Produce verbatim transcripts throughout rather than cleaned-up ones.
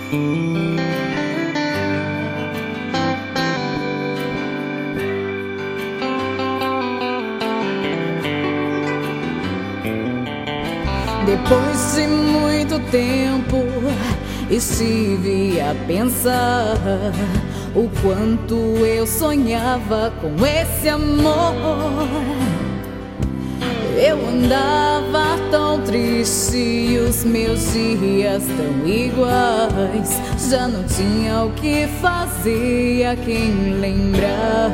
Depois de muito tempo, estive a pensar o quanto eu sonhava com esse amor. Eu andava tão triste e os meus dias tão iguais. Já não tinha o que fazer, a quem lembrar.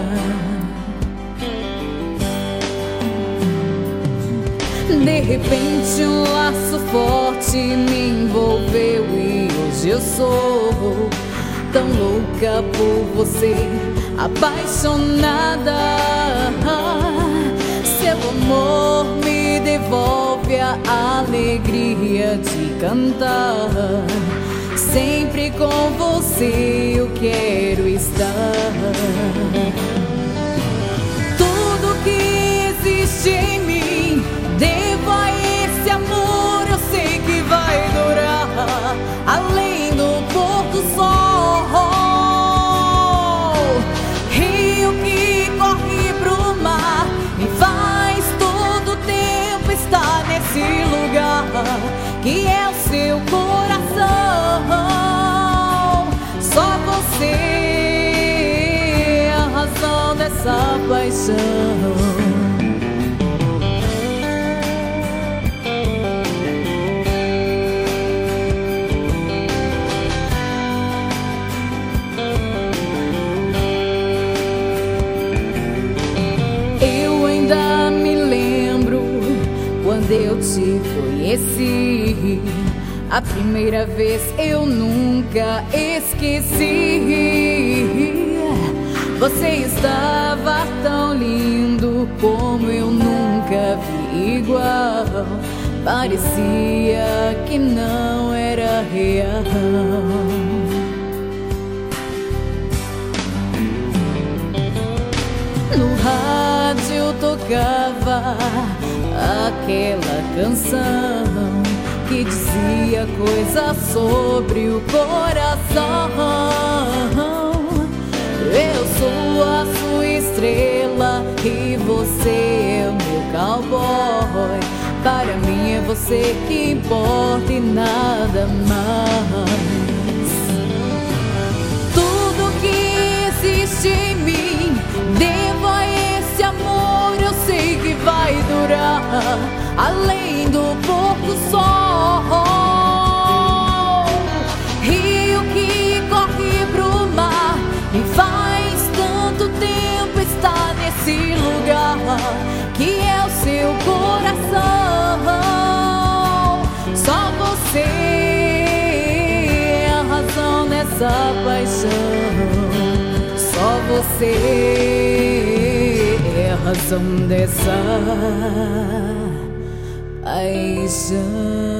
De repente um laço forte me envolveu e hoje eu sou tão louca por você, apaixonada. Seu amor me devolve a alegria de cantar. Sempre com você eu quero estar. Tudo que existe em mim devo a esse amor, eu sei que vai durar além do pôr do sol. Rio que corre pro mar e faz todo o tempo estar nesse lugar que é o seu coração. Só você é a razão dessa paixão. Quando eu te conheci, a primeira vez eu nunca esqueci. Você estava tão lindo como eu nunca vi igual. Parecia que não era real. No rádio tocava aquela canção que dizia coisas sobre o coração. Eu sou a sua estrela e você é o meu cowboy. Para mim é você que importa e nada mais. Tudo que existe em mim devo a esse amor, eu sei que vai durar além do pôr do sol. Rio que corre pro mar e faz tanto tempo estar nesse lugar que é o seu coração. Só você é a razão dessa paixão. Só você é a razão dessa paixão.